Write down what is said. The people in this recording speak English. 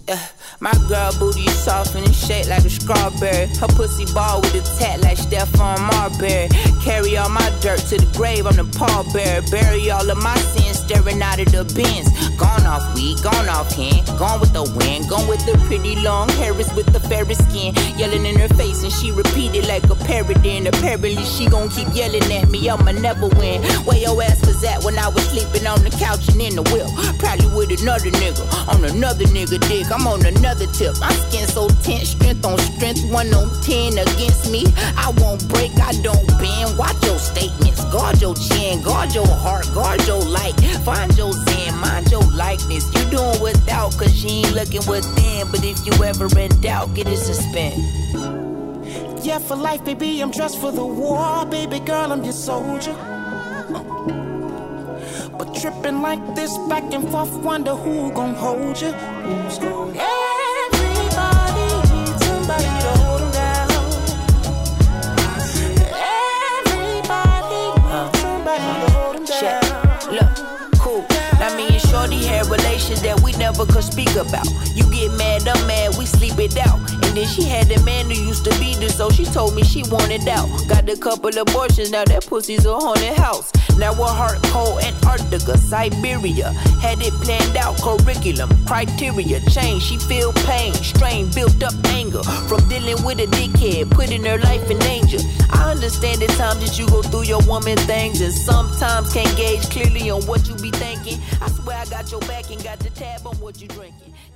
My girl booty soft and shaped like a strawberry. Her pussy ball with a tat like Stephon Marbury. Carry all my dirt to the grave, I'm the pallbearer. Bury all of my sins, staring out of the bins. Gone off weed, gone off hand, gone with the wind. Gone with the pretty long Harris with the fairest skin. Yelling in her face and she repeated like a parrot. And apparently she gon' keep yelling at me, I'ma never win. Where your ass was at when I was sleeping on the couch and in the wheel? Probably with another nigga, on another nigga dick. I'm on another tip. My skin so tense, strength on strength, 1 on 10 against me. I won't break, I don't bend. Watch your statements, guard your chin, guard your heart, guard your light. Find your zen, mind your likeness. You doing without, cause you ain't looking within. But if you ever in doubt, get it suspend. Yeah, for life, baby, I'm dressed for the war. Baby girl, I'm your soldier. But tripping like this, back and forth, wonder who gon' hold you. Everybody needs somebody to hold them down. Everybody needs somebody to hold them down. Look, cool. Now me and Shorty had relations that we never could speak about. You get mad, I'm mad, we sleep it out. And then she had a man who used to beat her, so she told me she wanted out. Got a couple abortions, now that pussy's a haunted house. Now her heart cold, Antarctica, Siberia. Had it planned out, curriculum, criteria, change. She feel pain, strain, built up anger from dealing with a dickhead, putting her life in danger. I understand the times that you go through your woman things, and sometimes can't gauge clearly on what you be thinking. I swear I got your back and got the tab on what you drinking.